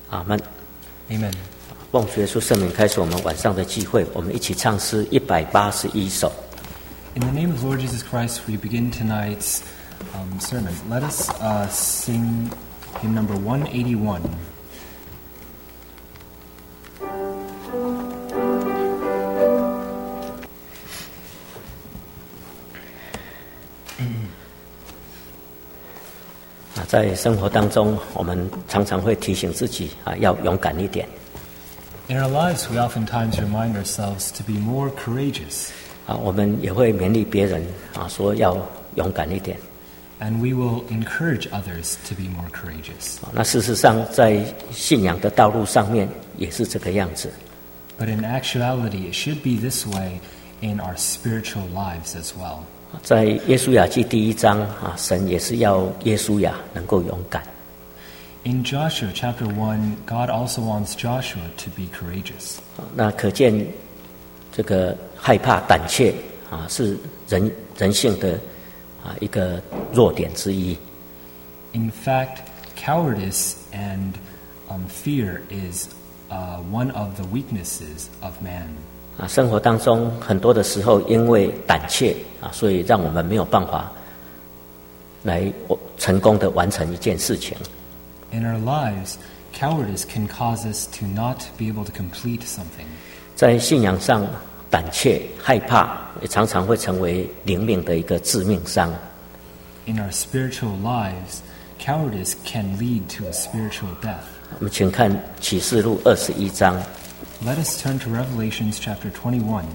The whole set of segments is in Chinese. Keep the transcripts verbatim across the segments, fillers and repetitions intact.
阿们。 Amen. 奉主耶稣圣名开始我们晚上的聚会，我们一起唱诗一百八十一首。 In the name of Lord Jesus Christ, we begin tonight's um, sermon. Let us uh, sing hymn number one eighty-one. 在生活当中，我们常常会提醒自己啊，要勇敢一点。 In our lives, we oftentimes remind ourselves to be more courageous. 啊，我们也会勉励别人啊，说要勇敢一点。 And we will encourage others to be more courageous. 那事实上，在信仰的道路上面也是这个样子。 But in actuality, it should be this way in our spiritual lives as well. 在耶稣亚记第一章啊，神也是要耶稣亚能够勇敢。 In Joshua chapter one, God also wants Joshua to be courageous. 那可见这个害怕、胆怯啊，是人人性的啊一个弱点之一。 In fact, cowardice and um, fear is uh, one of the weaknesses of man. 啊，生活当中很多的时候，因为胆怯啊，所以让我们没有办法来成功的完成一件事情。 In our lives, cowardice can cause us to not be able to complete something. 在信仰上，胆怯、害怕也常常会成为灵命的一个致命伤。 In our spiritual lives, cowardice can lead to a spiritual death. 我们请看启示录二十一章。 Let us turn to Revelations chapter twenty-one.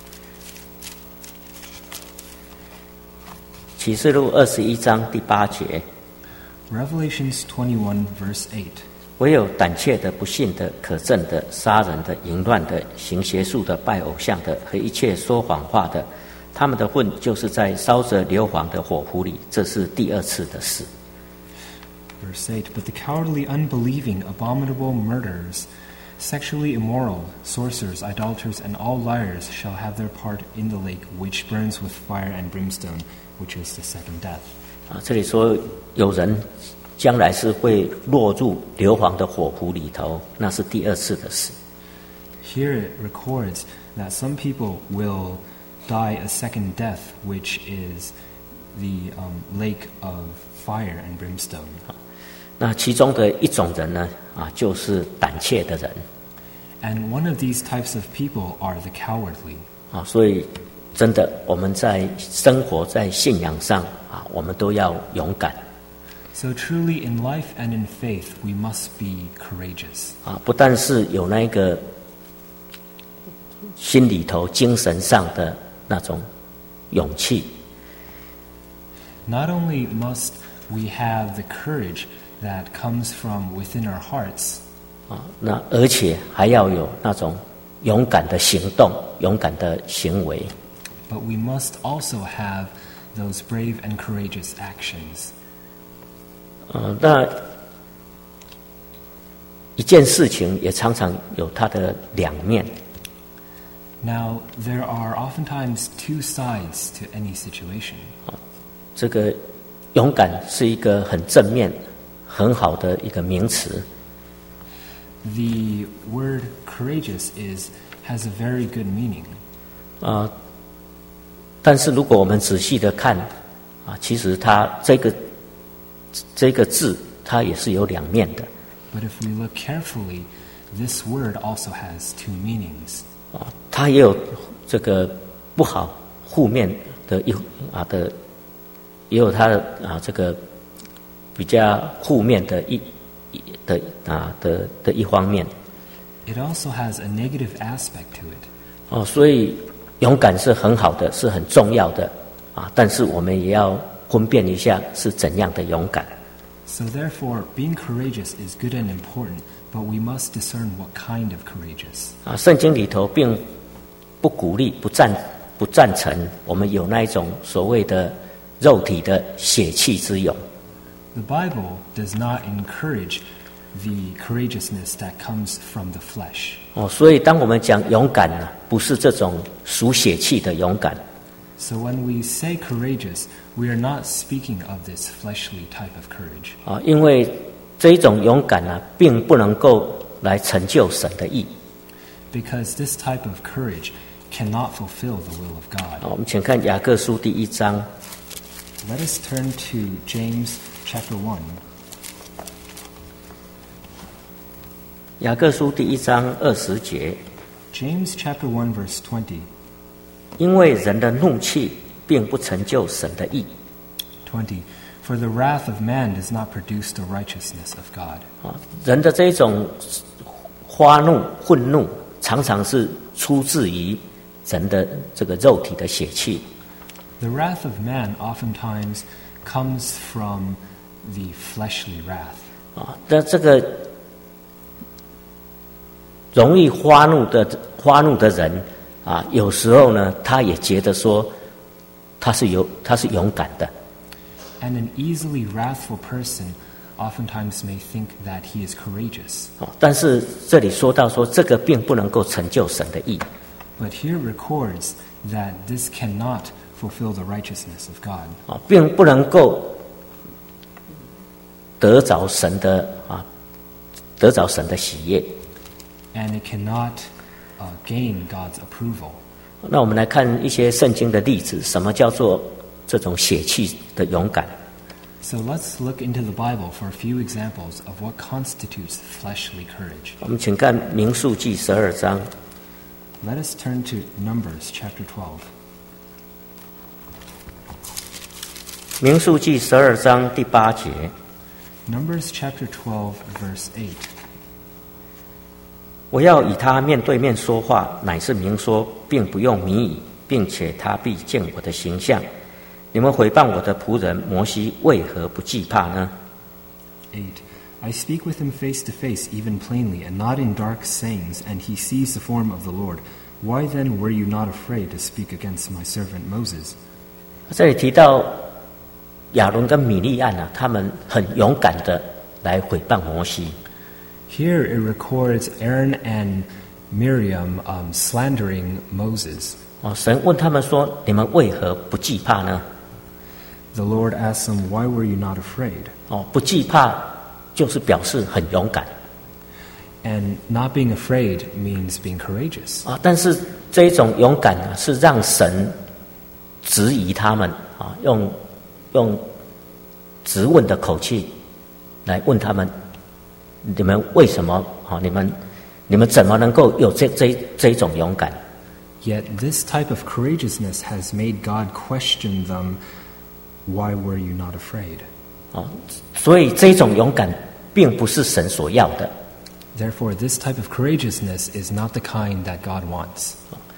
启示录二十一章第八节。 Revelations twenty-one, verse eight. 唯有胆怯的、不信的、可憎的、杀人的、淫乱的、行邪术的、拜偶像的和一切说谎话的，他们的份就是在烧着硫磺的火湖里，这是第二次的事。 Verse eight. But the cowardly, unbelieving, abominable murderers, sexually immoral, sorcerers, idolaters, and all liars shall have their part in the lake which burns with fire and brimstone, which is the second death. 啊，这里说有人将来是会落入硫磺的火湖里头，那是第二次的事。 Here it records that some people will die a second death, which is the um, lake of fire and brimstone. 那其中的一种人呢，啊，就是胆怯的人。 And one of these types of people are the cowardly. 啊，所以真的我们在生活在信仰上啊，我们都要勇敢。 So truly in life and in faith, we must be courageous. 啊，不但是有那个心里头、精神上的那种勇气。 Not only must we have the courage that comes from within our hearts, 啊，那而且还要有那种勇敢的行动、勇敢的行为。 but we must also have those brave and courageous actions. 呃，那一件事情也常常有它的两面。 Now, there are oftentimes two sides to any situation. 这个勇敢是一个很正面、很好的一个名词。 The word courageous is has a very good meaning. 啊、呃，但是如果我们仔细的看，啊，其实它这个这个字它也是有两面的。 But if we look carefully, this word also has two meanings. 啊，它也有这个不好、负面的一啊的，也有它的啊这个比较负面的一的啊的的一方面。 It also has a negative aspect to it. 哦，所以勇敢是很好的，是很重要的啊，但是我们也要分辨一下是怎样的勇敢。 So therefore, being courageous is good and important, but we must discern what kind of courageous. 啊，圣经里头并不鼓励、不赞、不赞成我们有那一种所谓的肉体的血气之勇。 The Bible does not encourage the courageousness that comes from the flesh. 哦，所以当我们讲勇敢呢，不是这种属血气的勇敢。 So when we say courageous, we are not speaking of this fleshly type of courage. 啊，因为这一种勇敢啊，并不能够来成就神的意。 Because this type of courage cannot fulfill the will of God. 好，我们请看雅各书第一章。 Let us turn to James chapter one. 雅各书第一章二十节。 James chapter one verse twenty. 因为人的怒气并不成就神的义。 twenty. For the wrath of man does not produce the righteousness of God. 啊，人的这一种发怒、愤怒，常常是出自于人的这个肉体的血气。 The wrath of man oftentimes comes from the fleshly wrath. 啊，那这个容易发怒的发怒的人啊，有时候呢，他也觉得说他是有他是勇敢的。 And an easily wrathful person oftentimes may think that he is courageous. 但是这里说到说，这个并不能够成就神的义。 But here records that this cannot fulfill the righteousness of God. 啊，并不能够得着神的啊，得着神的喜悦。 And it cannot uh, gain God's approval. 那我们来看一些圣经的例子，什么叫做这种血气的勇敢？ So let's look into the Bible for a few examples of what constitutes fleshly courage. 我们请看民数记十二章。 Let us turn to Numbers chapter twelve. 民数记十二章第八节。 Numbers chapter twelve verse eight. 我要与他面对面说话，乃是明说，并不用谜语，并且他必见我的形象。你们毁谤我的仆人摩西，为何不惧怕呢？ eight. I speak with him face to face, even plainly, and not in dark sayings, and he sees the form of the Lord. Why then were you not afraid to speak against my servant Moses? 这里提到亚伦跟米利暗啊，他们很勇敢的来毁谤摩西。 Here it records Aaron and Miriam um, slandering Moses. 哦，神问他们说：“你们为何不惧怕呢？” The Lord asked them, "Why were you not afraid?" 哦，不惧怕就是表示很勇敢。 And not being afraid means being courageous. 啊，但是这一种勇敢呢，是让神质疑他们啊，用用质问的口气来问他们：你们为什么啊？你们你们怎么能够有这这这一种勇敢？ Yet this type of courageousness has made God question them. Why were you not afraid? 哦，所以这种勇敢并不是神所要的。 Therefore, this type of courageousness is not the kind that God wants.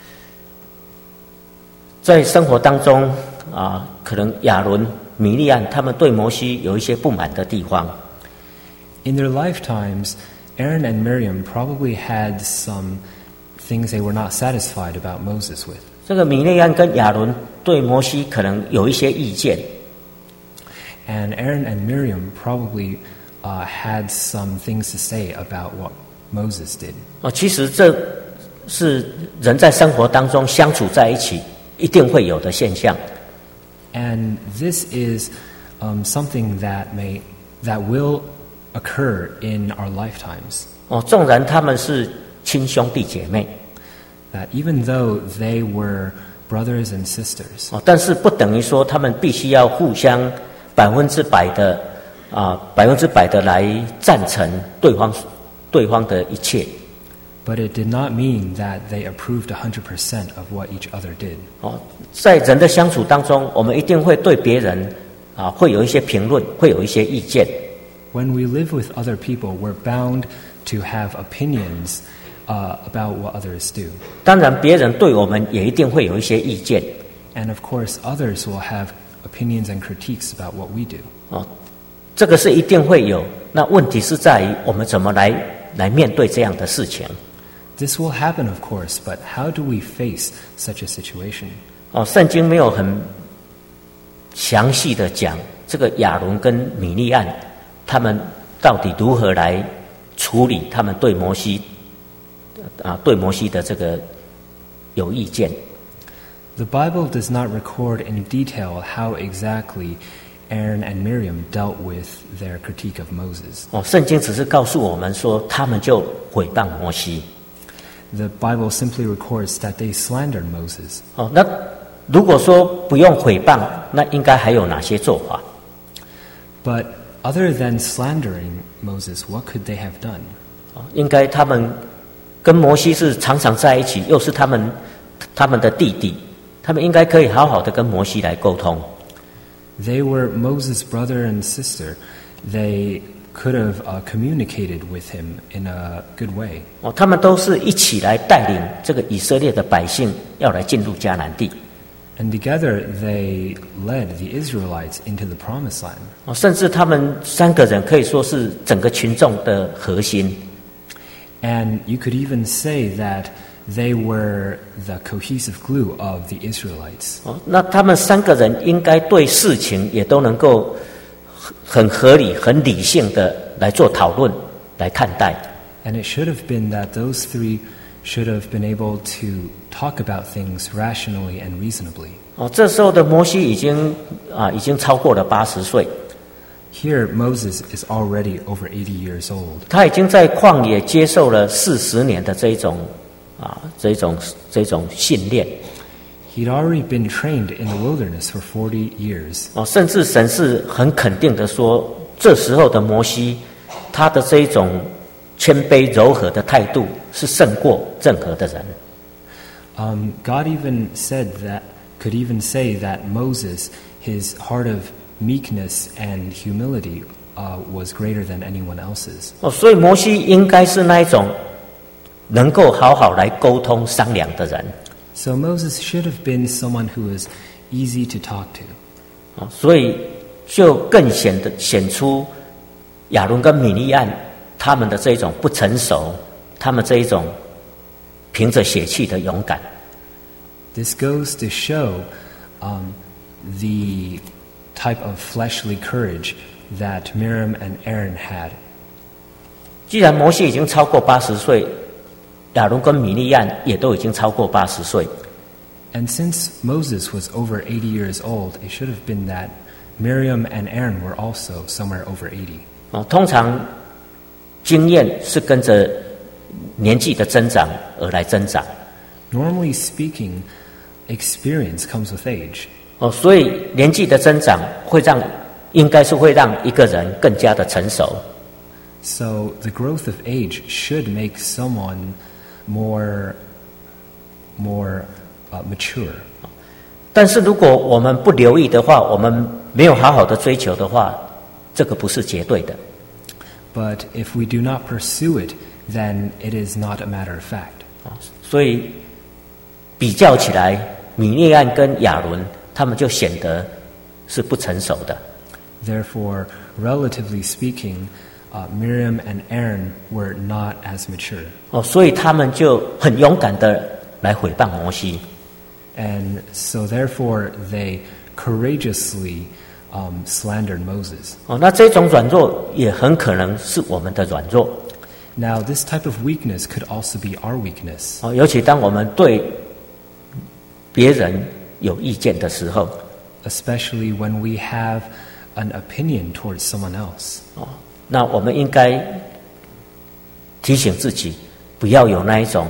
在生活当中啊，可能亚伦、米利暗他们对摩西有一些不满的地方。 In their lifetimes, Aaron and Miriam probably had some things they were not satisfied about Moses with. 这个米利暗跟亚伦对摩西可能有一些意见。 And Aaron and Miriam probably uh, had some things to say about what Moses did. 哦，其实这是人在生活当中相处在一起一定会有的现象。 And this is um, something that may that will occur in our lifetimes. 哦，纵然他们是亲兄弟姐妹， That even though they were brothers and sisters, 哦，但是不等于说他们必须要互相百分之百的啊，百分之百的来赞成对方对方的一切。 but it did not mean that they approved one hundred percent of what each other did. 哦，在人的相处当中，我们一定会对别人啊会有一些评论，会有一些意见。 When we live with other people, we're bound to have opinions uh, about what others do. 当然，别人对我们也一定会有一些意见。 And of course, others will have opinions and critiques about what we do. 哦，这个是一定会有。那问题是在于我们怎么来来面对这样的事情。 This will happen, of course, but how do we face such a situation? 哦，圣经没有很详细的讲这个亚伦跟米利暗他们到底如何来处理他们对摩西啊对摩西的这个有意见。 The Bible does not record in detail how exactly Aaron and Miriam dealt with their critique of Moses. 哦，圣经只是告诉我们说，他们就毁谤摩西。 The Bible simply records that they slandered Moses. 哦，那如果说不用毁谤，那应该还有哪些做法？ But other than slandering Moses, what could they have done? 哦，应该他们跟摩西是常常在一起，又是他们他们的弟弟，他们应该可以好好的跟摩西来沟通。 They were Moses' brother and sister. They could have uh, communicated with him in a good way. 哦，他们都是一起来带领这个以色列的百姓要来进入迦南地。 And together they led the Israelites into the promised land. 哦，甚至他们三个人可以说是整个群众的核心。 And you could even say that they were the cohesive glue of the Israelites. 哦，那他们三个人应该对事情也都能够很合理、很理性的来做讨论、来看待。 And it should have been that those three should have been able to talk about things rationally and reasonably. 哦，这时候的摩西已经啊，已经超过了八十岁。 Here, Moses is already over eighty years old. 他已经在旷野接受了四十年的这一种啊，这一种这种训练。 He'd already been trained in the wilderness for forty years. 哦，甚至神是很肯定的说，这时候的摩西，他的这一种谦卑柔和的态度是胜过任何的人。 Um, God even said that, could even say that Moses, his heart of meekness and humility, uh, was greater than anyone else's. 哦，所以摩西应该是那一种能够好好来沟通商量的人。 So Moses should have been someone who was easy to talk to. 哦，所以就更显得显出亚伦跟米利暗他们的这一种不成熟，他们这一种凭着血气的勇敢。 This goes to show um, the type of fleshly courage that Miriam and Aaron had. 既然摩西已经超过八十岁，亚伦跟米利暗也都已经超过八十岁。 And since Moses was over eighty years old, it should have been that Miriam and Aaron were also somewhere over eighty. 哦，通常经验是跟着年纪的增长而来增长。 Normally speaking, experience comes with age. 哦，所以年纪的增长会让，应该是会让一个人更加的成熟。 So the growth of age should make someone more, more uh, mature. 但是如果我们不留意的话，我们没有好好的追求的话，这个不是绝对的。 But if we do not pursue it, then it is not a matter of fact. 所以比较起来，米利暗跟亚伦他们就显得是不成熟的。 Therefore, relatively speaking, uh, Miriam and Aaron were not as mature. 哦，所以他们就很勇敢的来毁谤摩西。 And so therefore they courageously um, slandered Moses. 哦，那这种软弱也很可能是我们的软弱。 Now, this type of weakness could also be our weakness. 哦，尤其当我们对别人有意见的时候， Especially when we have an opinion towards someone else. 哦，那我们应该提醒自己，不要有那一种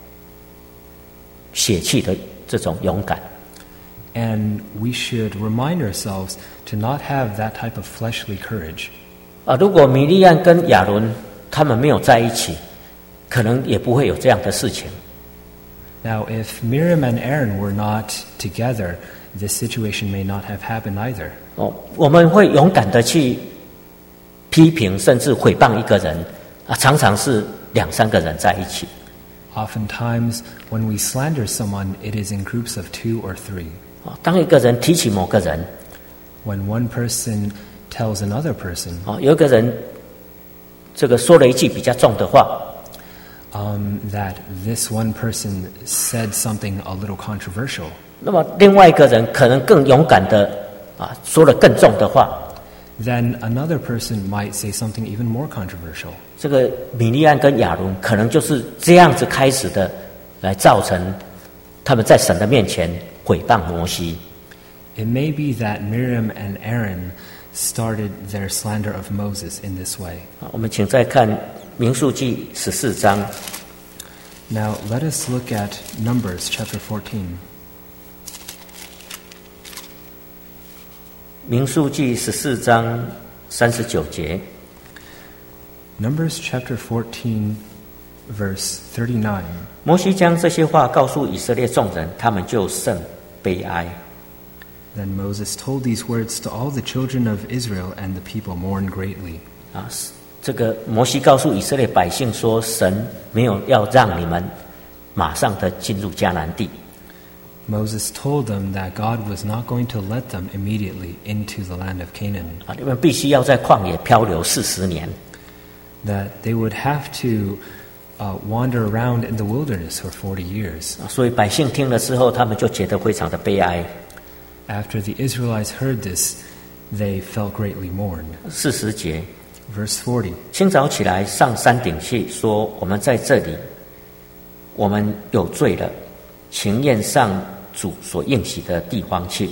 血气的这种勇敢。 And we should remind ourselves to not have that type of fleshly courage. 啊，如果米利暗跟亚伦他们没有在一起，可能也不会有这样的事情。 Now, if Miriam and Aaron were not together, this situation may not have happened either. 哦，我们会勇敢的去批评，甚至毁谤一个人啊，常常是两三个人在一起。 Oftentimes, when we slander someone, it is in groups of two or three. 哦，当一个人提起某个人， When one person tells another person, 哦，有一个人这个说了一句比较重的话， um, that this one person said something a little controversial, 那么另外一个人可能更勇敢的啊，说了更重的话。 then another person might say something even more controversial. 这个米利暗跟亚伦可能就是这样子开始的，来造成他们在神的面前毁谤摩西。 It may be that Miriam and Aaron started their slander of Moses in this way. 我们请再看民数记十四章。 Now let us look at Numbers chapter fourteen. 民数记十四章三十九节。 Numbers chapter fourteen, verse thirty-nine. 摩西将这些话告诉以色列众人，他们就甚悲哀。 Then Moses told these words to all the children of Israel, and the people mourned greatly. 啊，这个摩西告诉以色列百姓说，神没有要让你们马上的进入迦南地。 Moses told them that God was not going to let them immediately into the land of Canaan. 啊，你们必须要在旷野漂流四十年。 That they would have to uh, wander around in the wilderness for forty years. 啊，所以百姓听了之后，他们就觉得非常的悲哀。 After the Israelites heard this, they felt greatly mourned. 四十节。 Verse forty. 清早起来上山顶去，说我们在这里，我们有罪了，情愿上主所应许的地方去。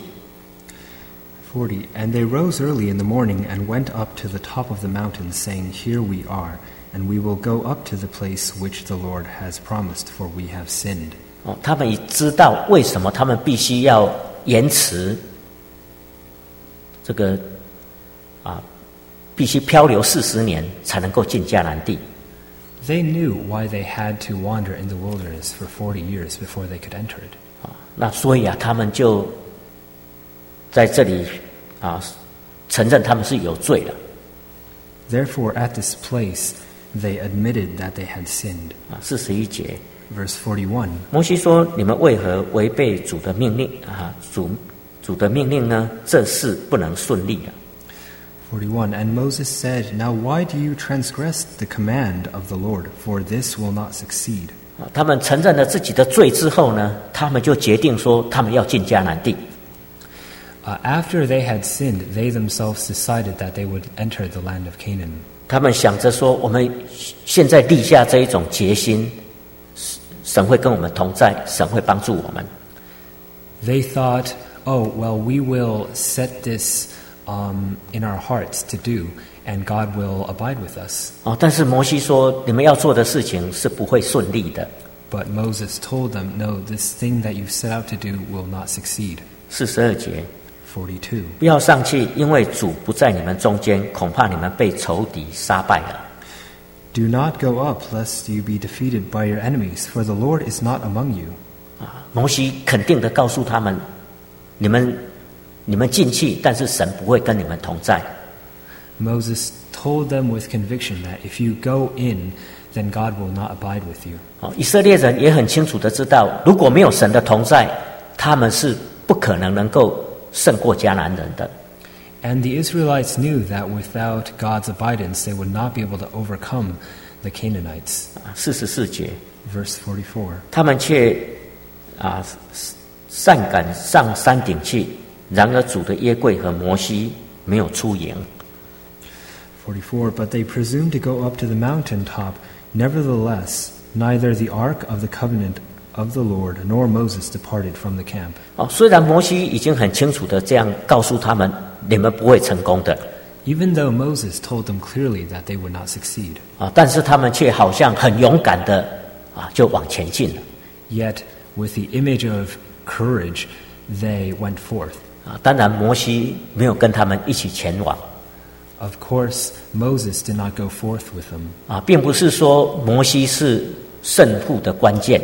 forty. And they rose early in the morning and went up to the top of the mountain, saying, Here we are, and we will go up to the place which the Lord has promised, for we have sinned. 哦，他们已知道为什么他们必须要延迟这个啊，必须漂流四十年才能够进迦南地。 They knew why they had to wander in the wilderness for forty years before they could enter it. 啊，那所以啊，他们就在这里啊承认他们是有罪的。 Therefore, at this place, they admitted that they had sinned. 啊，四十一节。 Verse forty-one. 摩西说：“你们为何违背主的命令啊？主主的命令呢？这事不能顺利的。” forty-one. And Moses said, Now why do you transgress the command of the Lord? For this will not succeed. 啊，他们承认了自己的罪之后呢，他们就决定说，他们要进迦南地。 Uh, after they had sinned, they themselves decided that they would enter the land of Canaan. 他们想着说，我们现在立下这一种决心，神会跟我们同在，神会帮助我们。 They thought, oh, well, we will set this um, in our hearts to do, and God will abide with us. 哦，但是摩西说，你们要做的事情是不会顺利的。 But Moses told them, no, this thing that you've set out to do will not succeed. 四十二节， forty-two. 不要上去，因为主不在你们中间，恐怕你们被仇敌杀败了。 Do not go up, lest you be defeated by your enemies, for the Lord is not among you. 啊，摩西肯定的告诉他们，你们你们进去，但是神不会跟你们同在。 Moses told them with conviction that if you go in, then God will not abide with you. 哦，以色列人也很清楚的知道，如果没有神的同在，他们是不可能能够胜过迦南人的。 And the Israelites knew that without God's abidance, they would not be able to overcome the Canaanites. 四十四节， Verse forty-four. 他们却啊擅敢上山顶去，然而主的约柜和摩西没有出营。 forty-four. But they presumed to go up to the mountain top. Nevertheless, neither the ark of the covenant of the Lord nor Moses departed from the camp. 哦，虽然摩西已经很清楚的这样告诉他们，你们不会成功的。 Even though Moses told them clearly that they would not succeed. 啊，但是他们却好像很勇敢的啊，就往前进了。 Yet, with the image of courage, they went forth. 啊，当然摩西没有跟他们一起前往。 Of course, Moses did not go forth with them. 啊，并不是说摩西是胜负的关键。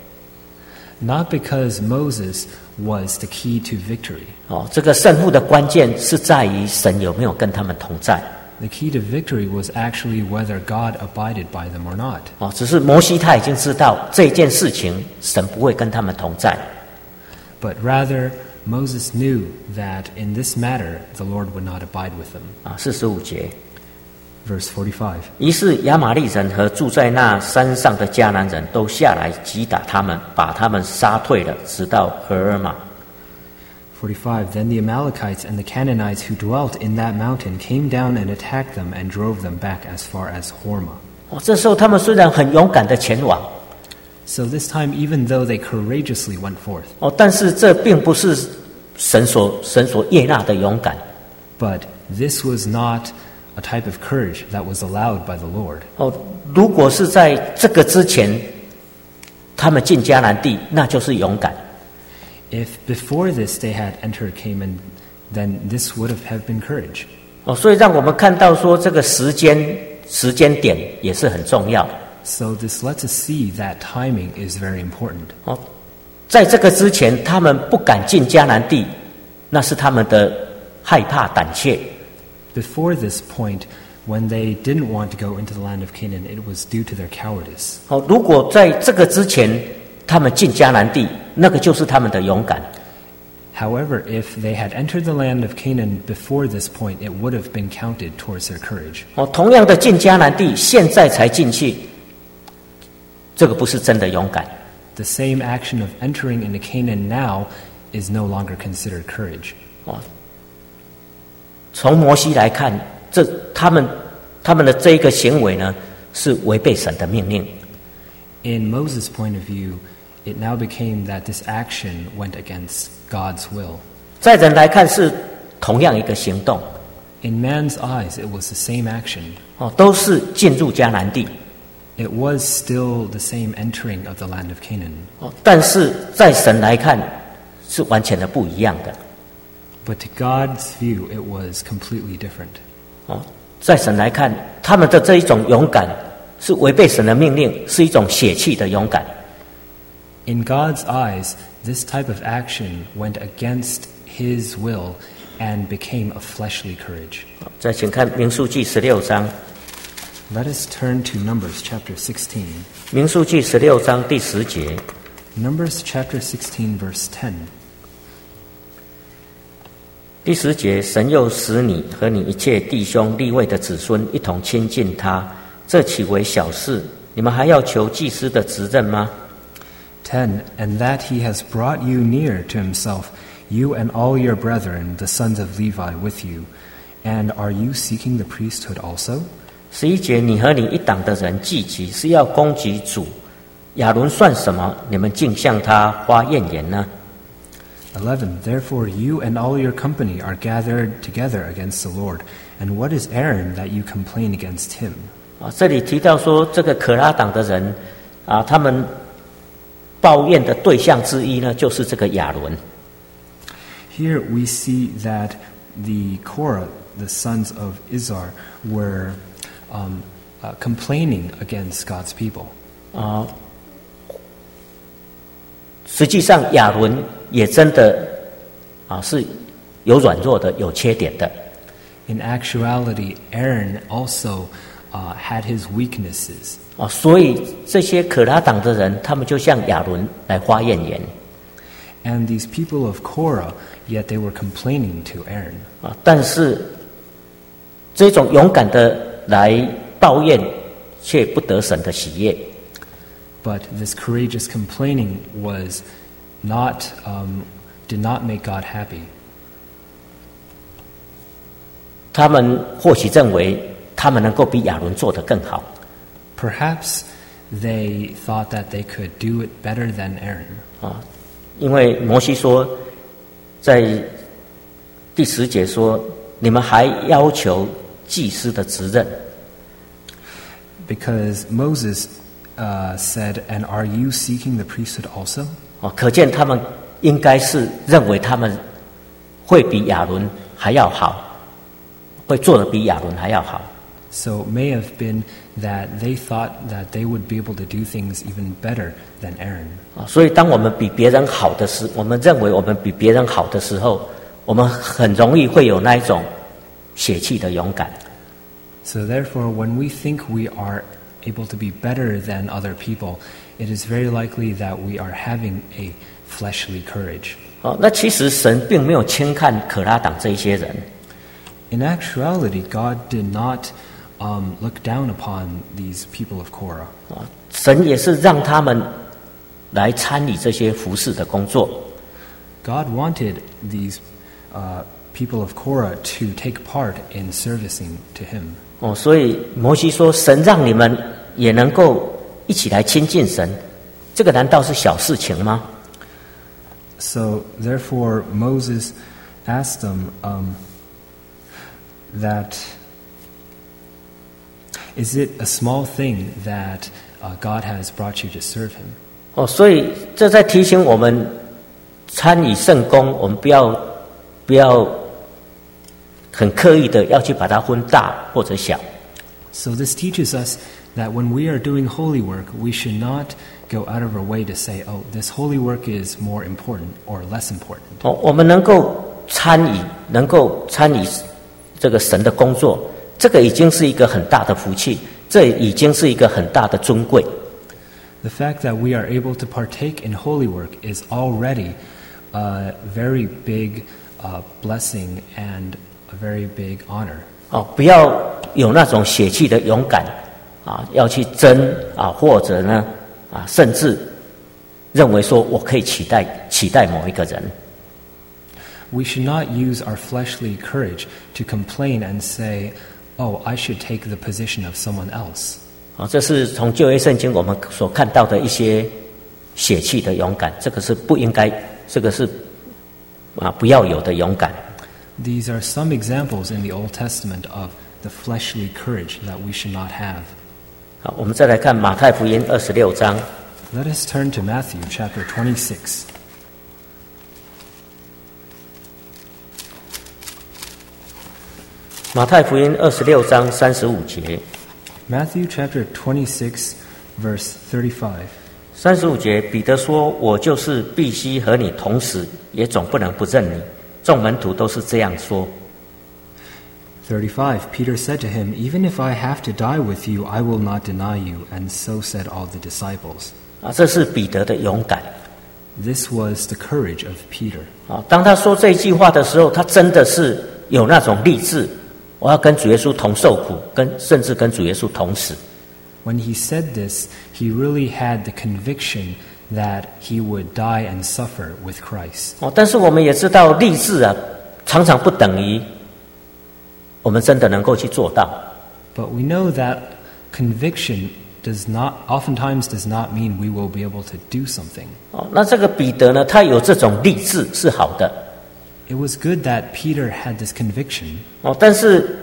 Not because Moses was the key to victory. 哦，这个胜负的关键是在于神有没有跟他们同在。 The key to victory was actually whether God abided by them or not. 哦，只是摩西他已经知道这件事情，神不会跟他们同在。 But rather, Moses knew that in this matter, the Lord would not abide with them. 啊，四十五节。 Verse forty-five. 于是亚玛力人和住在那山上的迦南人都下来击打他们，把他们杀退了，直到荷尔玛。 forty-five. Then the Amalekites and the Canaanites who dwelt in that mountain came down and attacked them and drove them back as far as Hormah. 哦，这时候他们虽然很勇敢的前往， So this time, even though they courageously went forth, 哦，但是这并不是神所神所悦纳的勇敢。 But this was not a type of courage that was allowed by the Lord. 哦，如果是在这个之前，他们进迦南地，那就是勇敢。 If before this they had entered Canaan, then this would have, have been courage. 哦，所以让我们看到说，这个时间时间点也是很重要。 So this lets us see that timing is very important. 哦，在这个之前，他们不敢进迦南地，那是他们的害怕胆怯。 Before this point, when they didn't want to go into the land of Canaan, it was due to their cowardice. 哦，如果在这个之前，他们进迦南地，那个就是他们的勇敢。 However, if they had entered the land of Canaan before this point, it would have been counted towards their courage. 哦，同样的进迦南地，现在才进去，这个不是真的勇敢。 The same action of entering into Canaan now is no longer considered courage. 哦，从摩西来看，这他们他们的这一个行为呢，是违背神的命令。 In Moses' point of view, it now became that this action went against God's will. 在人来看是同样一个行动。 In man's eyes, it was the same action. 哦，都是进入迦南地。 It was still the same entering of the land of Canaan. 哦，但是在神来看是完全的不一样的。 But to God's view, it was completely different. 哦，在神来看，他们的这一种勇敢是违背神的命令，是一种血气的勇敢。 In God's eyes, this type of action went against His will and became a fleshly courage. 再请看民数记十六章。 Let us turn to Numbers chapter sixteen. 民数记十六章第十节。 Numbers chapter sixteen, verse ten. 第十节，神又使你和你一切弟兄利未的子孙一同亲近他，这岂为小事？你们还要求祭司的职任吗？ ten. And that he has brought you near to himself, you and all your brethren, the sons of Levi, with you. And are you seeking the priesthood also? 十一节，你和你一党的人聚集，是要攻击主。亚伦算什么？你们竟向他发怨言呢？ eleven. Therefore you and all your company are gathered together against the Lord. And what is Aaron that you complain against him? 啊，这里提到说，这个可拉党的人啊，他们抱怨的对象之一呢，就是这个亚伦。 Here we see that the Korah, the sons of Izhar, were um, uh, complaining against God's people. 啊，实际上亚伦也真的啊是有软弱的，有缺点的。 In actuality, Aaron also uh, had his weaknesses. 啊，所以这些可拉党的人，他们就向亚伦来发怨言。 And these people of Korah, yet they were complaining to Aaron. 啊，但是这种勇敢的来抱怨，却不得神的喜悦。 But this courageous complaining was not, um, did not make God happy. 他们或许认为他们能够比亚伦做得更好。 Perhaps they thought that they could do it better than Aaron. 啊，因为摩西说，在第十节说，你们还要求祭司的职任。 Because Moses uh, said, "And are you seeking the priesthood also?" 哦，可见他们应该是认为他们会比亚伦还要好，会做得比亚伦还要好。 So it may have been that they thought that they would be able to do things even better than Aaron. 啊，所以当我们比别人好的时，我们认为我们比别人好的时候，我们很容易会有那一种血气的勇敢。 So therefore, when we think we are able to be better than other people, it is very likely that we are having a fleshly courage. 哦，那其实神并没有轻看可拉党这一些人。 In actuality, God did not um, look down upon these people of Korah. 啊，神也是让他们来参与这些服事的工作。 God wanted these uh, people of Korah to take part in servicing to Him. 哦，所以摩西说：“神让你们也能够一起来亲近神，这个难道是小事情吗？” So therefore Moses asked them um, that, is it a small thing that uh, God has brought you to serve him? 哦，所以这在提醒我们参与圣工，我们不要不要很刻意的要去把它分大或者小。 So this teaches us that when we are doing holy work, we should not go out of our way to say, oh, this holy work is more important or less important. 哦，我们能够参与，能够参与这个神的工作，这个已经是一个很大的福气，这已经是一个很大的尊贵。 The fact that we are able to partake in holy work is already a very big uh, blessing and a very big honor. 哦，不要有那种血气的勇敢啊，要去争啊，或者呢啊，甚至认为说我可以取代取代某一个人。 We should not use our fleshly courage to complain and say, "Oh, I should take the position of someone else." 啊，这是从旧约圣经我们所看到的一些血气的勇敢，这个是不应该，这个是啊不要有的勇敢。 These are some examples in the Old Testament of the fleshly courage that we should not have. 好，我们再来看马太福音二十六章。 Let us turn to Matthew chapter twenty-six. 马太福音二十六章三十五节。 Matthew chapter twenty-six, verse thirty-five. 三十五节，彼得说：“我就是必须和你同死，也总不能不认你。”众门徒都是这样说。 thirty-five, Peter said to him, "Even if I have to die with you, I will not deny you." And so said all the disciples. 啊，这是彼得的勇敢。 This was the courage of Peter. 啊，当他说这一句话的时候，他真的是有那种立志，我要跟主耶稣同受苦，跟甚至跟主耶稣同死。 When he said this, he really had the conviction that he would die and suffer with Christ. 哦，但是我们也知道，立志啊，常常不等于我们真的能够去做到。 But we know that conviction does not, oftentimes does not mean we will be able to do something. 哦，那这个彼得呢，他有这种立志是好的。 It was good that Peter had this conviction. 哦，但是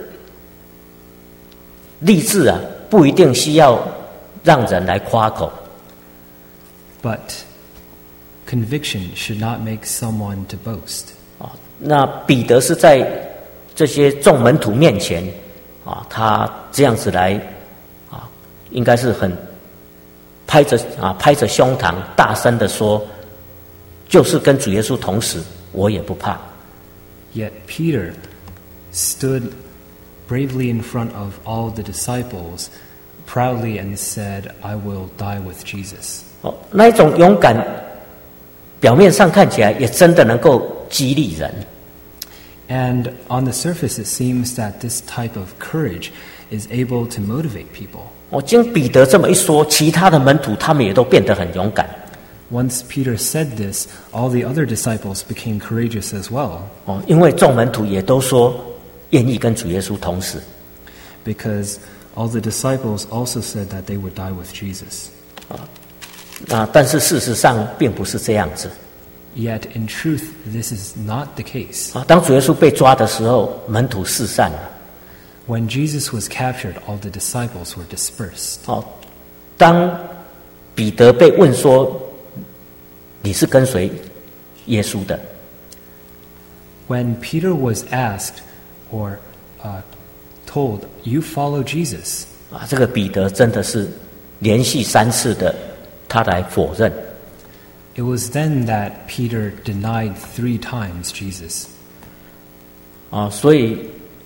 立志啊，不一定需要让人来夸口。 But conviction should not make someone to boast. 啊，那彼得是在这些众门徒面前啊，他这样子来啊，应该是很拍着啊拍着胸膛，大声的说，就是跟主耶稣同死，我也不怕。 Yet Peter stood bravely in front of all the disciples, proudly and said, "I will die with Jesus." 哦，那一种勇敢，表面上看起来也真的能够激励人。 And on the surface, it seems that this type of courage is able to motivate people. 哦，经彼得这么一说，其他的门徒他们也都变得很勇敢。 Once Peter said this, all the other disciples became courageous as well. 哦，因为众门徒也都说愿意跟主耶稣同死。 Because all the disciples also said that they would die with Jesus. 啊，但是事实上并不是这样子。 Yet in truth, this is not the case. 啊，当主耶稣被抓的时候，门徒四散了。 When Jesus was captured, all the disciples were dispersed. 哦，当彼得被问说你是跟随耶稣的， When Peter was asked or uh, told, "You follow Jesus," 啊，这个彼得真的是连续三次的他来否认。 it was then that Peter denied three times Jesus. 啊，所以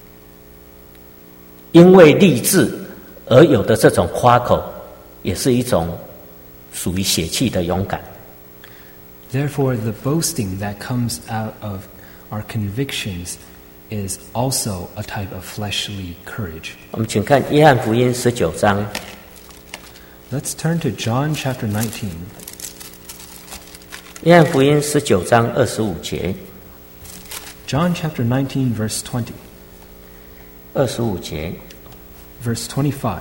因为立志而有的这种夸口，也是一种属于血气的勇敢。 Therefore, the boasting that comes out of our convictions is also a type of fleshly courage. 我们请看约翰福音十九章。 Let's turn to John chapter nineteen. 约翰福音十九章二十五节。 John chapter nineteen, verse twenty. 二十五节， Verse twenty-five.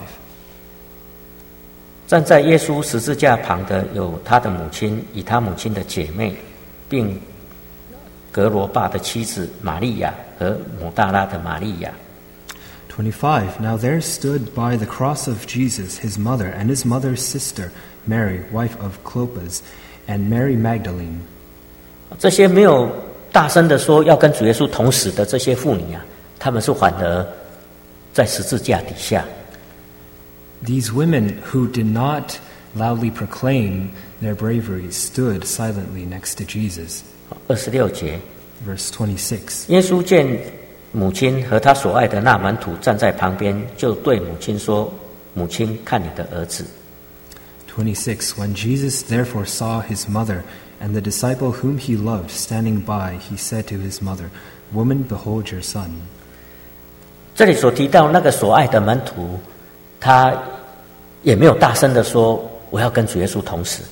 站在耶稣十字架旁的有他的母亲与他母亲的姐妹，并并格罗巴的妻子玛利亚和抹大拉的玛利亚。 twenty-five. Now there stood by the cross of Jesus his mother and his mother's sister, Mary, wife of Clopas, and Mary Magdalene. 这些没有大声的说要跟主耶稣同死的这些妇女啊，他们是反而在十字架底下。 These women who did not loudly proclaim their bravery stood silently next to Jesus. 二十六节， Verse twenty-six. 耶稣见母亲和他所爱的那门徒站在旁边，就对母亲说：“母亲，看你的儿子。” twenty-six. When Jesus therefore saw his mother and the disciple whom he loved standing by, he said to his mother, Woman, behold your son. 这里所提到那个所爱的门徒，他也没有大声的说我要跟主耶稣同死。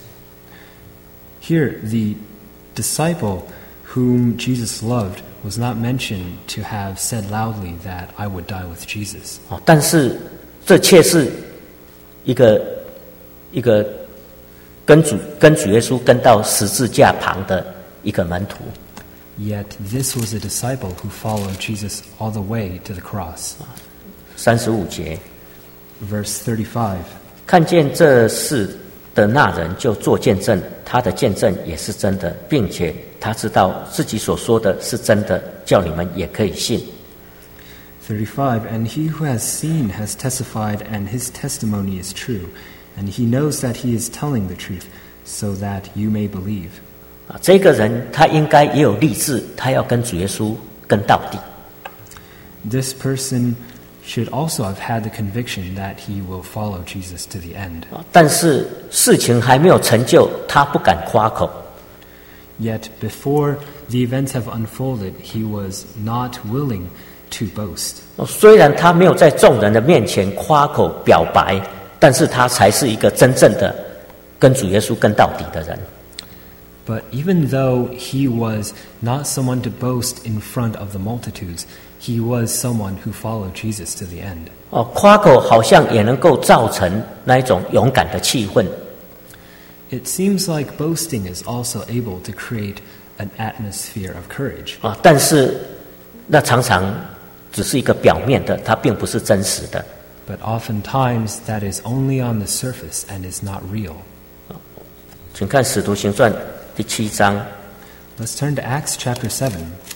Here, the disciple whom Jesus loved was not mentioned to have said loudly that I would die with Jesus. 哦，但是这却是一个一个跟主跟主耶稣跟到十字架旁的一个门徒。 Yet this was a disciple who followed Jesus all the way to the cross. 三十五节， Verse thirty-five. 看见这事的那人就做见证，他的见证也是真的，并且他知道自己所说的是真的，叫你们也可以信。 thirty-five. And he who has seen has testified, and his testimony is true. And he knows that he is telling the truth, so that you may believe. 啊，这个人他应该也有立志，他要跟主耶稣跟到底。 This person should also have had the conviction that he will follow Jesus to the end. 啊，但是事情还没有成就，他不敢夸口。 Yet before the events have unfolded, he was not willing to boast. 哦，虽然他没有在众人的面前夸口表白，但是他才是一个真正的跟主耶稣跟到底的人。 But even though he was not someone to boast in front of the multitudes, he was someone who followed Jesus to the end. 哦，夸口好像也能够造成那一种勇敢的气氛。 It seems like boasting is also able to create an atmosphere of courage. 啊，但是那常常只是一个表面的，它并不是真实的。 But oftentimes that is only on the surface and is not real. 请看《使徒行传》第七章， Let's turn to Acts chapter seven.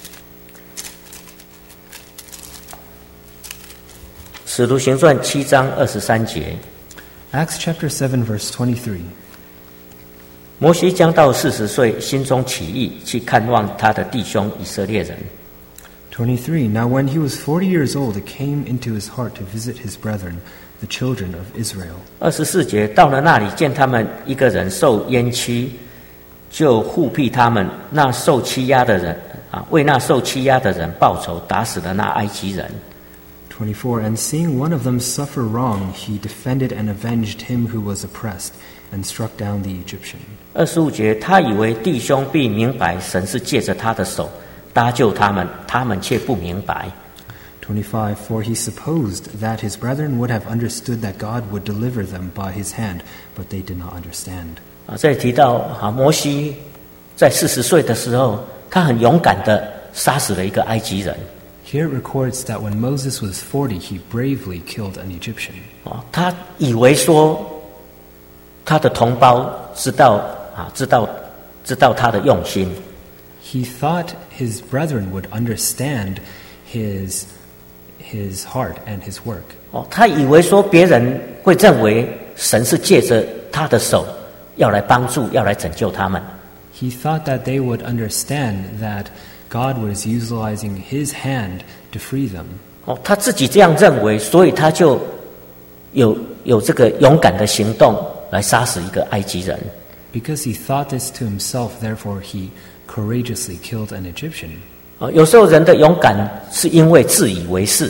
使徒行传七章二十三节， Acts chapter seven, verse twenty-three. 摩西将到四十岁，心中起意，去看望他的弟兄以色列人。 twenty-three. Now when he was forty years old, it came into his heart to visit his brethren, the children of Israel. 二十四节，到了那里，见他们一个人受冤屈，就护庇他们。那受欺压的人啊，为那受欺压的人报仇，打死了那埃及人。 twenty-four. And seeing one of them suffer wrong, he defended and avenged him who was oppressed, and struck down the Egyptian. 二十五节，他以为弟兄必明白神是借着他的手搭救他们，他们却不明白。 twenty-five. For he supposed that his brethren would have understood that God would deliver them by his hand, but they did not understand. 啊，这里提到啊，摩西在四十岁的时候，他很勇敢的杀死了一个埃及人。 Here it records that when Moses was forty, he bravely killed an Egyptian. 啊，他以为说他的同胞知道啊，知道知道他的用心。 He thought his brethren would understand his, his heart and his work. 哦，他以为说别人会认为神是借着他的手要来帮助，要来拯救他们。 He thought that they would understand that God was utilizing his hand to free them. 哦，他自己这样认为，所以他就有有这个勇敢的行动来杀死一个埃及人。 Because he thought this to himself, therefore he courageously killed an Egyptian. 哦，有时候人的勇敢是因为自以为是。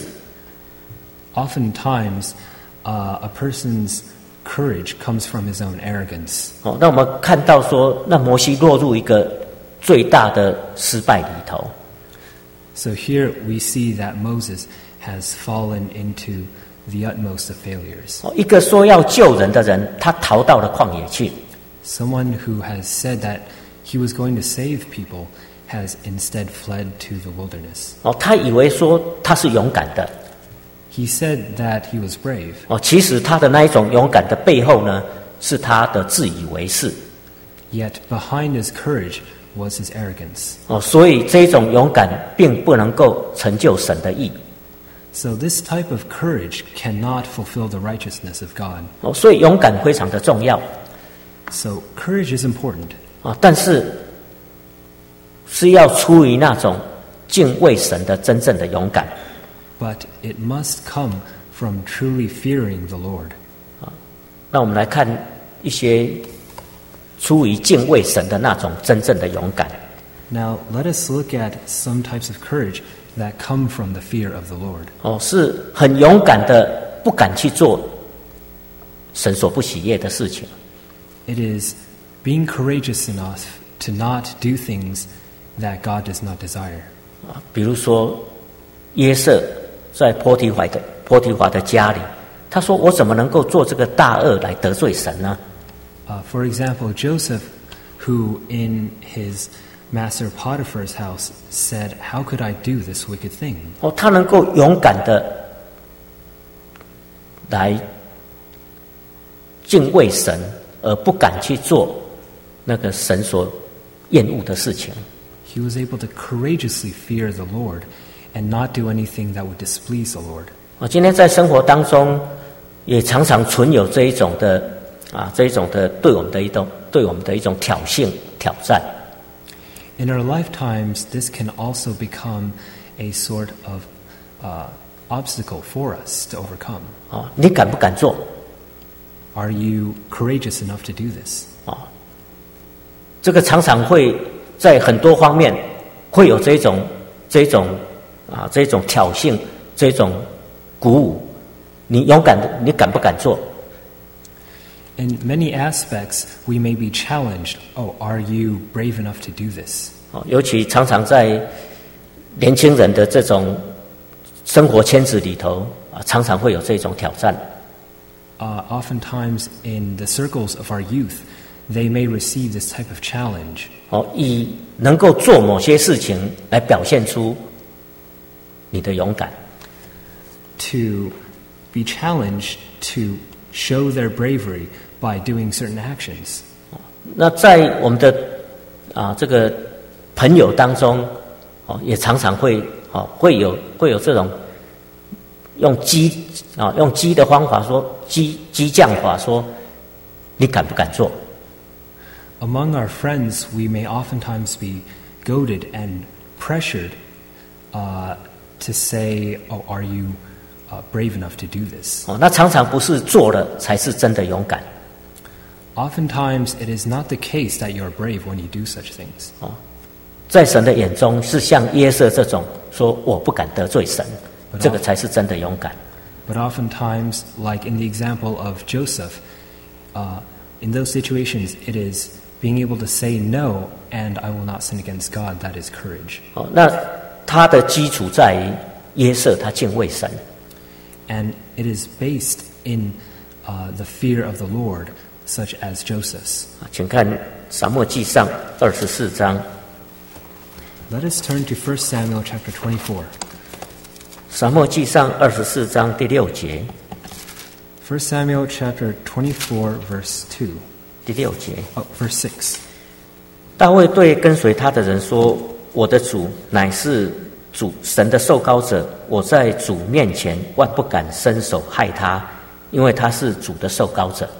Oftentimes, uh, a person's courage comes from his own arrogance. 哦，那我们看到说，那摩西落入一个最大的失败里头。 So here we see that Moses has fallen into the utmost of failures. 哦，一个说要救人的人，他逃到了旷野去。 Someone who has said that he was going to save people, has instead fled to the wilderness. 哦，他以为说他是勇敢的。 He said that he was brave. 哦，其实他的那一种勇敢的背后呢，是他的自以为是。 Yet behind his courage was his arrogance. 哦，所以这种勇敢并不能够成就神的义。 So this type of courage cannot fulfill the righteousness of God. 哦，所以勇敢非常的重要。 So courage is important. 啊，但是是要出于那种敬畏神的真正的勇敢。 But it must come from truly fearing the Lord. 啊，那我们来看一些出于敬畏神的那种真正的勇敢。 Now let us look at some types of courage that come from the fear of the Lord. 哦，是很勇敢的，不敢去做神所不喜悦的事情。 It is being courageous enough to not do things that God does not desire. 啊，比如说约瑟在波提华的波提华的家里，他说：“我怎么能够做这个大恶来得罪神呢？” Uh, for example, Joseph, who in his master Potiphar's house said, "How could I do this wicked thing?" 哦，他能够勇敢的来敬畏神，而不敢去做那个神所厌恶的事情。 He was able to courageously fear the Lord and not do anything that would displease the Lord. 我今天在生活当中也常常存有这一种的啊，这一种的对我们的一种对我们的一种挑衅挑战。 In our lifetimes, this can also become a sort of uh, obstacle for us to overcome. 啊，你敢不敢做？ Are you courageous enough to do this? 啊，这个常常会在很多方面会有这种这种啊这种挑衅，这种鼓舞。你勇敢的，你敢不敢做？ In many aspects, we may be challenged. Oh, are you brave enough to do this? 哦，尤其常常在年轻人的这种生活圈子里头啊，常常会有这种挑战。 Uh, oftentimes, in the circles of our youth, they may receive this type of challenge. 哦，以能够做某些事情来表现出你的勇敢。 To be challenged to show their bravery by doing certain actions. 那在我们的啊这个朋友当中，哦，也常常会哦会有会有这种用激啊用激的方法说激激将法说，你敢不敢做？ Among our friends, we may oftentimes be goaded and pressured uh, to say, "Oh, are you uh, brave enough to do this?" 哦，那常常不是做了才是真的勇敢。 Oftentimes, it is not the case that you are brave when you do such things. 哦，在神的眼中是像约瑟这种说我不敢得罪神，这个才是真的勇敢。 But oftentimes, like in the example of Joseph, uh, in those situations, it is being able to say no and I will not sin against God. That is courage. 哦，那他的基础在于约瑟他敬畏神。 And it is based in uh, the fear of the Lord, such as Joseph's. 请看撒母耳记上二十四章。 Let us turn to First Samuel chapter twenty-four. 撒母耳记上二十四章第六节。 First Samuel chapter twenty-four, verse two. 第六节， Oh, verse six. 大卫对跟随他的人说：“我的主乃是主神的受膏者，我在主面前万不敢伸手害他，因为他是主的受膏者。”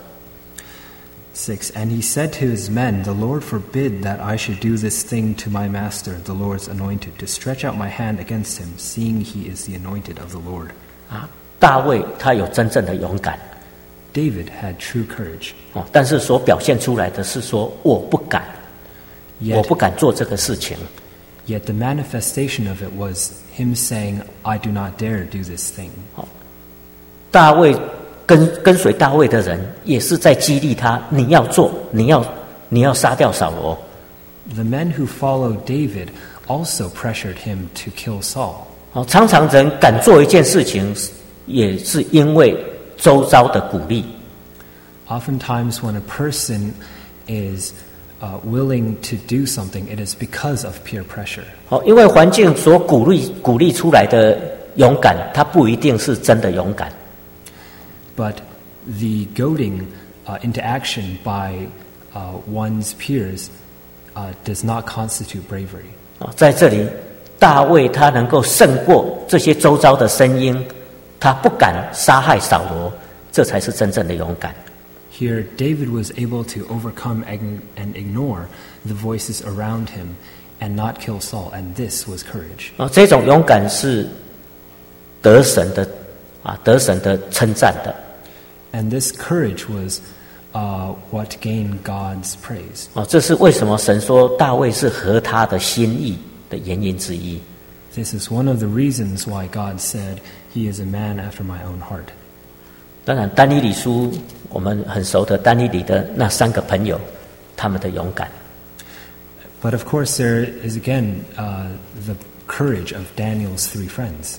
six. And he said to his men, "The Lord forbid that I should do this thing to my master, the Lord's anointed, to stretch out my hand against him, seeing he is the anointed of the Lord." 啊，大卫他有真正的勇敢 David had true courage, 哦，但是所表现出来的是说我不敢，我 yet, 不敢做这个事情。 yet the manifestation of it was him saying, "I do not dare do this thing." 大卫跟跟随大卫的人也是在激励他，你要做，你要你要杀掉扫罗。 The men who followed David also pressured him to kill Saul. 哦，常常人敢做一件事情，也是因为周遭的鼓励。 Oftentimes, when a person is uh, willing to do something, it is because of peer pressure. 哦，因为环境所鼓励鼓励出来的勇敢，它不一定是真的勇敢。 But the goading uh, into action by uh, one's peers uh, does not constitute bravery. 哦，在这里，大卫他能够胜过这些周遭的声音，他不敢杀害扫罗，这才是真正的勇敢。 Here, David was able to overcome and ignore the voices around him and not kill Saul, and this was courage. 哦，这种勇敢是得神的啊，得神的称赞的。 And this courage was uh, what gained God's praise. 哦，这是为什么神说大卫是合他的心意的原因之一。 This is one of the reasons why God said, "He is a man after my own heart." 当然，但以理书我们很熟的但以理的那三个朋友，他们的勇敢。 But of course, there is again uh, the courage of Daniel's three friends.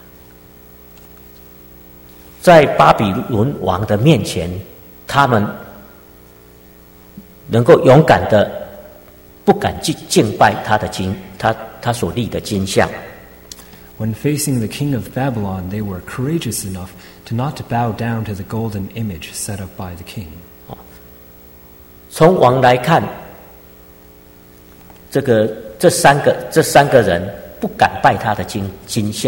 在巴比伦王的面前，他们能够勇敢的不敢去敬拜他的金，他他所立的金像。 When facing the king of Babylon, they were courageous enough to not bow down to the golden image set up by the king. 从王来看，这个这三个这三个人不敢拜他的金金像。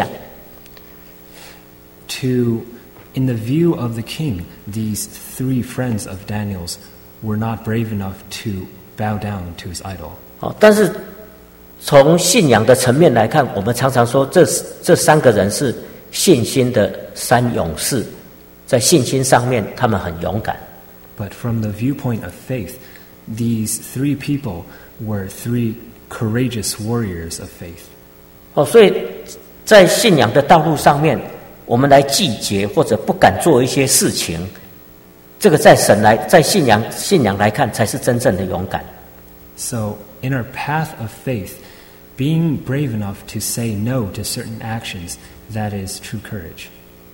To In the view of the king, these three friends of Daniel's were not brave enough to bow down to his idol. 哦，但是从信仰的层面来看，我们常常说这这三个人是信心的三勇士，在信心上面他们很勇敢。 But from the viewpoint of faith, these three people were three courageous warriors of faith. 哦，所以在信仰的道路上面，我们来拒绝或者不敢做一些事情，这个在神来，在信仰信仰来看，才是真正的勇敢。 So, in our path of faith, being brave enough to say no to certain actions, that is true courage.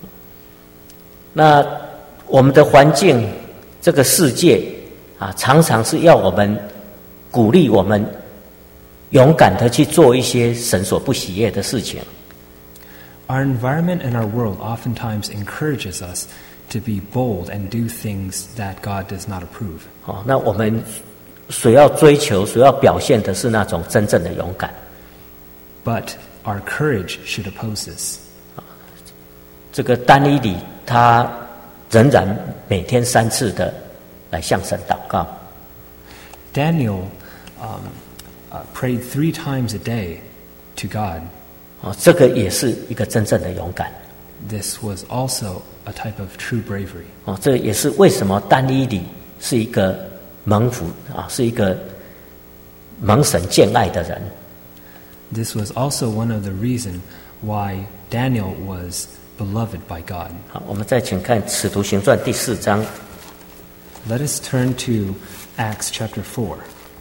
那我们的环境，这个世界啊，常常是要我们鼓励我们勇敢的去做一些神所不喜悦的事情。 Our environment and our world oftentimes encourages us to be bold and do things that God does not approve. 哦，那我们所要追求、所要表现的是那种真正的勇敢。 But our courage should oppose this. 这个但以理他仍然每天三次的来向神祷告。 Daniel um, uh, prayed three times a day to God. 哦，这个也是一个真正的勇敢。 This was also a type of true bravery. 哦，这也是为什么但以理是一个蒙福啊，是一个蒙神眷爱的人。 This was also one of the reasons why Daniel was beloved by God. 好，我们再请看《使徒行传》第四章。 Let us turn to Acts chapter four.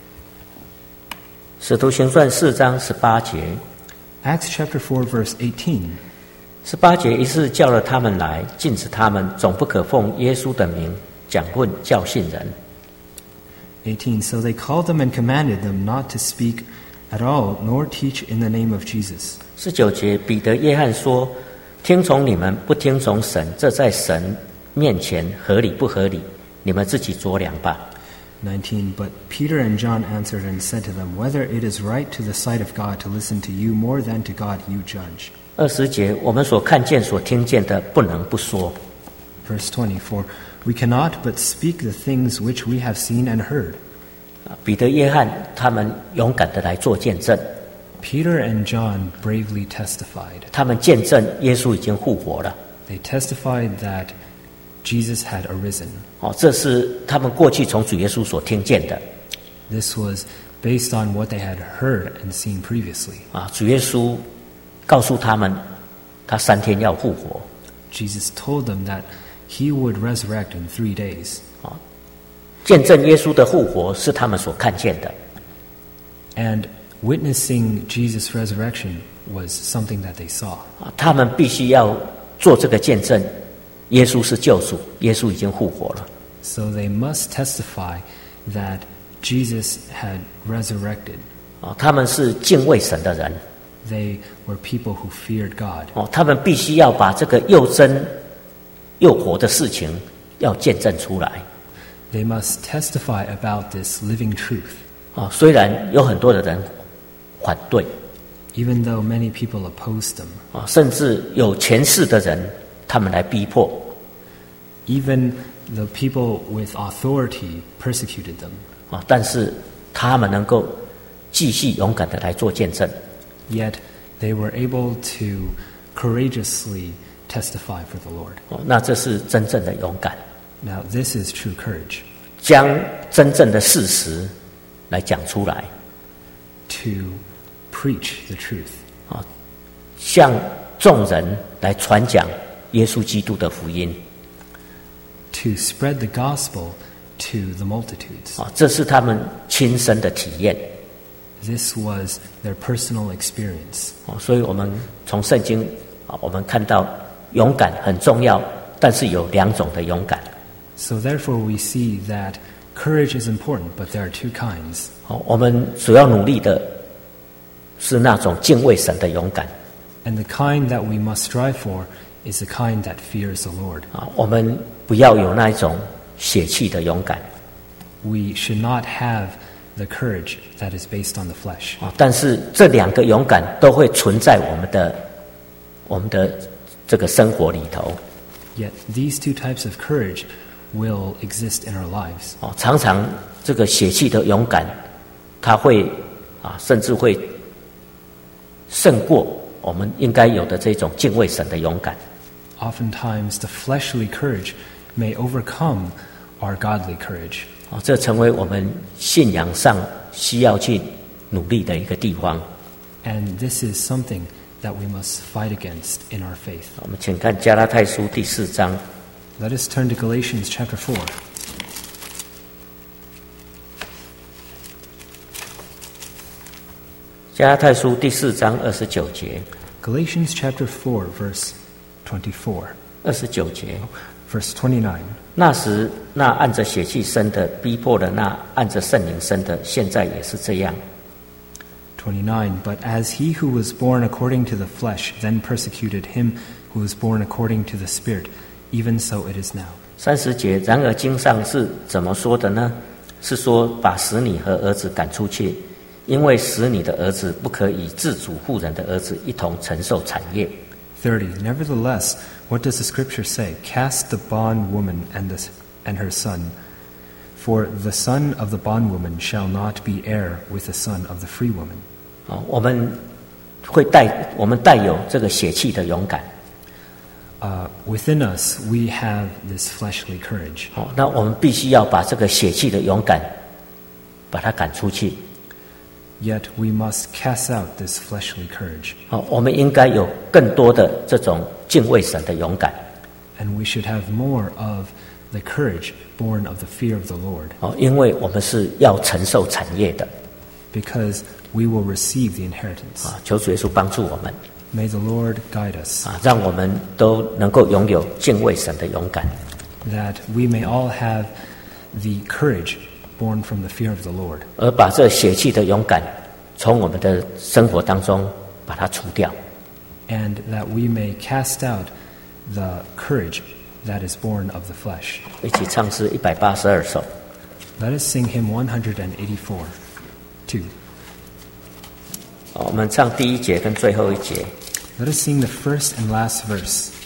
使徒行传四章十八节。 Acts chapter four, verse eighteen. 十八节，于是叫了他们来，禁止他们，总不可奉耶稣的名讲论教训人。 eighteen. So they called them and commanded them not to speak at all, nor teach in the name of Jesus. 十九节，彼得、约翰说：“听从你们，不听从神，这在神面前合理不合理？你们自己酌量吧。” nineteen. But Peter and John answered and said to them, Whether it is right to the sight of God to listen to you more than to God, you judge. 二十节，我们所看见、所听见的，不能不说。 Verse twenty-four. We cannot but speak the things which we have seen and heard. 彼得、约翰他们勇敢的来做见证。 Peter and John bravely testified. 他们见证耶稣已经复活了。 They testified that Jesus had arisen. 哦，这是他们过去从主耶稣所听见的。 This was based on what they had heard and seen previously. 啊，主耶稣告诉他们，他三天要复活。 Jesus told them that he would resurrect in three days. 啊，见证耶稣的复活是他们所看见的。 And witnessing Jesus' resurrection was something that they saw. 啊，他们必须要做这个见证，耶稣是救主，耶稣已经复活了。 So they must testify that Jesus had resurrected. 哦，他们是敬畏神的人。 They were people who feared God. 哦，他们必须要把这个又真又活的事情要见证出来。 They must testify about this living truth. 哦，虽然有很多的人反对， Even though many people opposed them. 啊，甚至有权势的人，他们来逼迫。 Even the people with authority persecuted them. 啊，但是他们能够继续勇敢的来做见证。 Yet they were able to courageously testify for the Lord. 哦，那这是真正的勇敢， Now this is true courage. 将真正的事实来讲出来。 To preach the truth. 啊，向众人来传讲耶稣基督的福音。 To spread the gospel to the multitudes. 啊，这是他们亲身的体验。 This was their personal experience. 哦，所以我们从圣经啊，我们看到勇敢很重要，但是有两种的勇敢。 So therefore we see that courage is important, but there are two kinds. 哦，我们所要努力的是那种敬畏神的勇敢。 And the kind that we must strive for is the kind that fears the Lord. 啊，我们不要有那一种血气的勇敢。 We should not have the courage that is based on the flesh. 啊，但是这两个勇敢都会存在我们的我们的这个生活里头。 Yet these two types of courage will exist in our lives. 哦，常常这个血气的勇敢，它会啊，甚至会胜过我们应该有的这种敬畏神的勇敢。 Oftentimes the fleshly courage may overcome our godly courage. 哦，这成为我们信仰上需要去努力的一个地方。 And this is something that we must fight against in our faith. 我们请看加拉太书第四章。 Let us turn to Galatians chapter four. 加拉太书第四章二十九节。 Galatians chapter four, verse twenty-four. 二十九节。 Verse twenty-nine. 那时那按着血气生的逼迫了那按着圣灵生的，现在也是这样。 twenty-nine. But as he who was born according to the flesh then persecuted him who was born according to the Spirit, even so it is now. 三十节。然而经上是怎么说的呢？是说把使女和儿子赶出去，因为使女的儿子不可以自主妇人的儿子一同承受产业。 thirty. Nevertheless, what does the Scripture say? Cast the bondwoman and, the, and her son, for the son of the bondwoman shall not be heir with the son of the free woman. 哦，我们会带我们带有这个血气的勇敢。 Uh, within us, we have this fleshly courage. 哦，那我们必须要把这个血气的勇敢把它赶出去。 Yet we must cast out this fleshly courage. 哦，我们应该有更多的这种敬畏神的勇敢。 And we should have more of the courage born of the fear of the Lord. 哦，因为我们是要承受产业的。 Because we will receive the inheritance. 啊，求主耶稣帮助我们。 May the Lord guide us. 啊，让我们都能够拥有敬畏神的勇敢。 That we may all have the courage born from the fear of the Lord. 而把这血气的勇敢从我们的生活当中把它除掉。 And that we may cast out the courage that is born of the flesh. 一起唱诗一百八十二首。 Let us sing hymn one eighty-four. two. 好，我们唱第一节跟最后一节。 Let us sing the first and last verse.